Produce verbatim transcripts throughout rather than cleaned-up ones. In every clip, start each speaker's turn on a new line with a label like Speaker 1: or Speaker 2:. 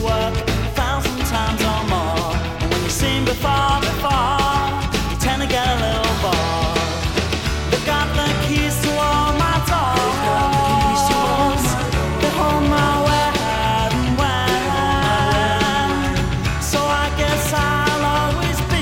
Speaker 1: work a thousand times or more. And when you've seen before, before, you tend to get a little bored. They've got the keys to all my doors. They hold my where and when. So I guess I'll always be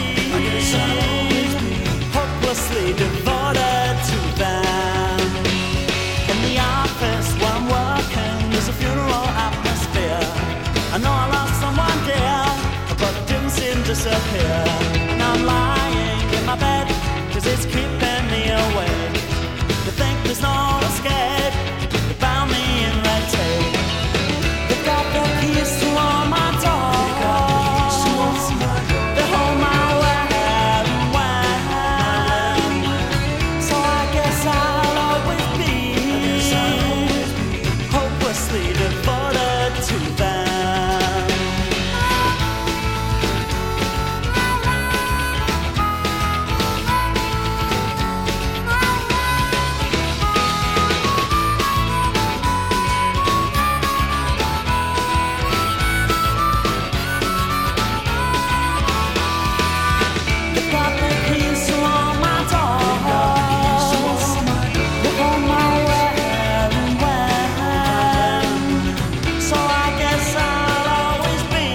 Speaker 1: hopelessly devoted to them. In the office where I'm working, there's a funeral atmosphere. I know I lost someone dear, but it didn't seem to disappear. Now I'm lying in my bed, cause it's keeping me awake. To think there's no escape, they bound me in red tape. They've got the keys to all my doors. They hold my where and when. So I guess I'll always be hopelessly devoted to them. They've got the keys to all my doors. They hold my where and when. So I guess I'll always be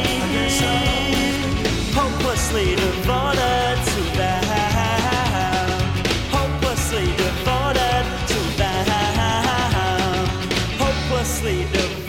Speaker 1: hopelessly devoted to them. Hopelessly devoted to them. Hopelessly devoted.